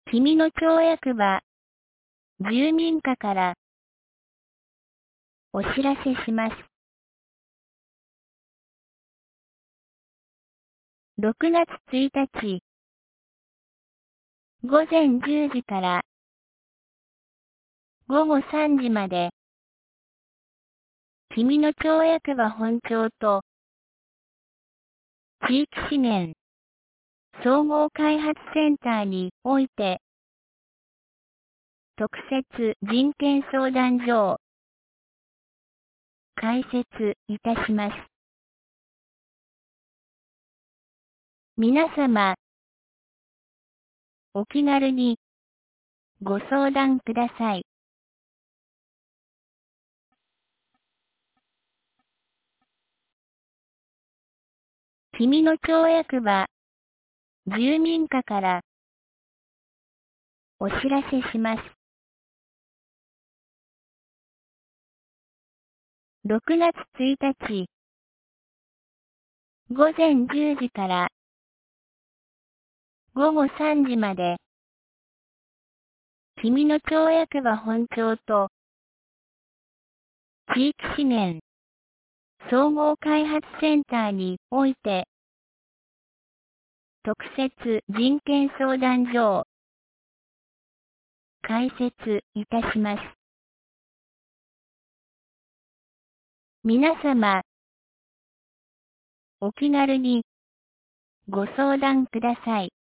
君の町役場、住民課からお知らせします。6月1日、午前10時から午後3時まで、君の町役場本庁と地域資源総合開発センターにおいて、特設人権相談所を開設いたします。皆様、お気軽にご相談ください。君の町役場、住民課からお知らせします。6月1日、午前10時から午後3時まで、君の町役場本庁と地域資源総合開発センターにおいて、特設人権相談所を開設いたします。皆様、お気軽にご相談ください。